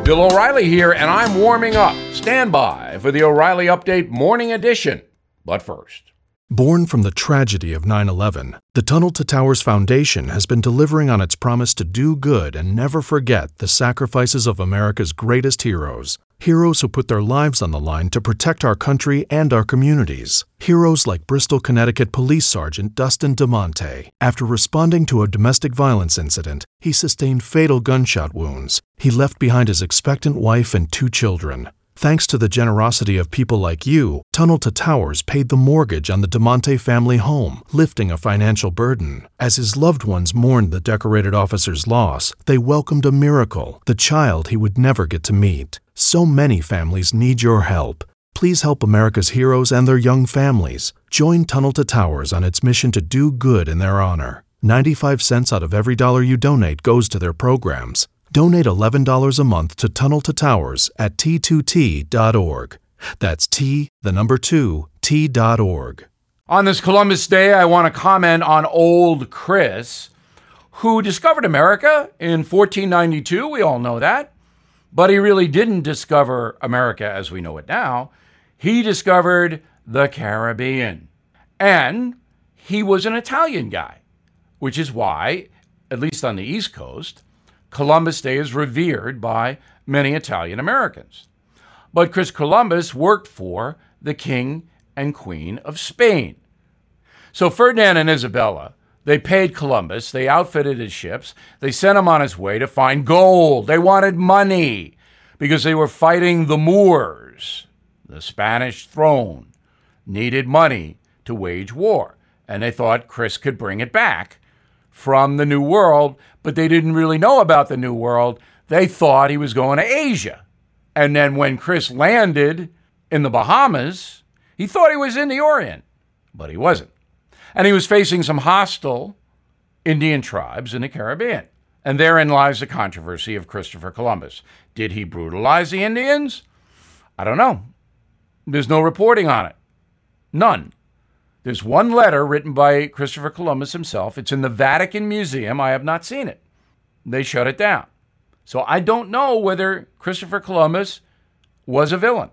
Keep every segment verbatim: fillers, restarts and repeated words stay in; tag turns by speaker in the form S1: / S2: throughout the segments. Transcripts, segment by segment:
S1: Bill O'Reilly here, and I'm warming up. Stand by for the O'Reilly Update Morning Edition. But first.
S2: Born from the tragedy of nine eleven, the Tunnel to Towers Foundation has been delivering on its promise to do good and never forget the sacrifices of America's greatest heroes. Heroes who put their lives on the line to protect our country and our communities. Heroes like Bristol, Connecticut Police Sergeant Dustin DeMonte. After responding to a domestic violence incident, he sustained fatal gunshot wounds. He left behind his expectant wife and two children. Thanks to the generosity of people like you, Tunnel to Towers paid the mortgage on the DeMonte family home, lifting a financial burden. As his loved ones mourned the decorated officer's loss, they welcomed a miracle, the child he would never get to meet. So many families need your help. Please help America's heroes and their young families. Join Tunnel to Towers on its mission to do good in their honor. ninety-five cents out of every dollar you donate goes to their programs. Donate eleven dollars a month to Tunnel to Towers at T two T dot org. That's T, the number two, T dot org.
S1: On this Columbus Day, I want to comment on old Chris, who discovered America in fourteen ninety-two. We all know that. But he really didn't discover America as we know it now. He discovered the Caribbean. And he was an Italian guy, which is why, at least on the East Coast, Columbus Day is revered by many Italian Americans. But Chris Columbus worked for the King and Queen of Spain. So Ferdinand and Isabella, they paid Columbus, they outfitted his ships, they sent him on his way to find gold. They wanted money because they were fighting the Moors. The Spanish throne needed money to wage war, and they thought Chris could bring it back from the New World, but they didn't really know about the New World. They thought he was going to Asia. And then when Chris landed in the Bahamas, he thought he was in the Orient, but he wasn't. And he was facing some hostile Indian tribes in the Caribbean. And therein lies the controversy of Christopher Columbus. Did he brutalize the Indians? I don't know. There's no reporting on it. None. There's one letter written by Christopher Columbus himself. It's in the Vatican Museum. I have not seen it. They shut it down. So I don't know whether Christopher Columbus was a villain.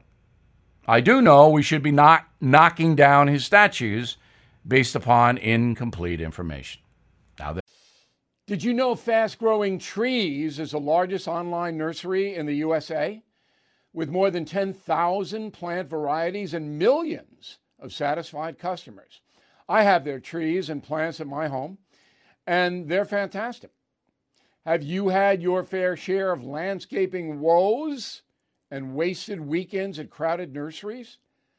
S1: I do know we should be not knocking down his statues based upon incomplete information. Now, the-
S3: Did you know Fast Growing Trees is the largest online nursery in the U S A? With more than ten thousand plant varieties and millions of satisfied customers. I have their trees and plants at my home, and they're fantastic. Have you had your fair share of landscaping woes and wasted weekends at crowded nurseries?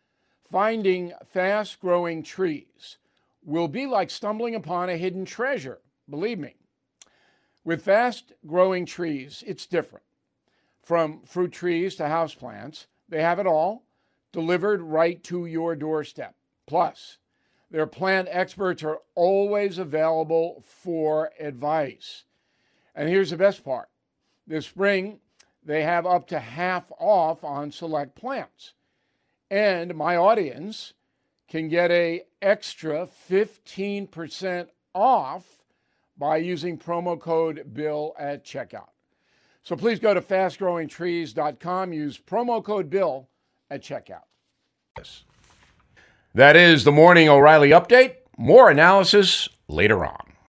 S3: Finding fast-growing trees will be like stumbling upon a hidden treasure, believe me. With fast-growing trees, it's different. From fruit trees to houseplants, they have it all, delivered right to your doorstep. Plus, their plant experts are always available for advice. And here's the best part. This spring, they have up to half off on select plants. And my audience can get an extra fifteen percent off by using promo code BILL at checkout. So please go to fast growing trees dot com, use promo code BILL at checkout.
S1: That is the Morning O'Reilly Update. More analysis later on.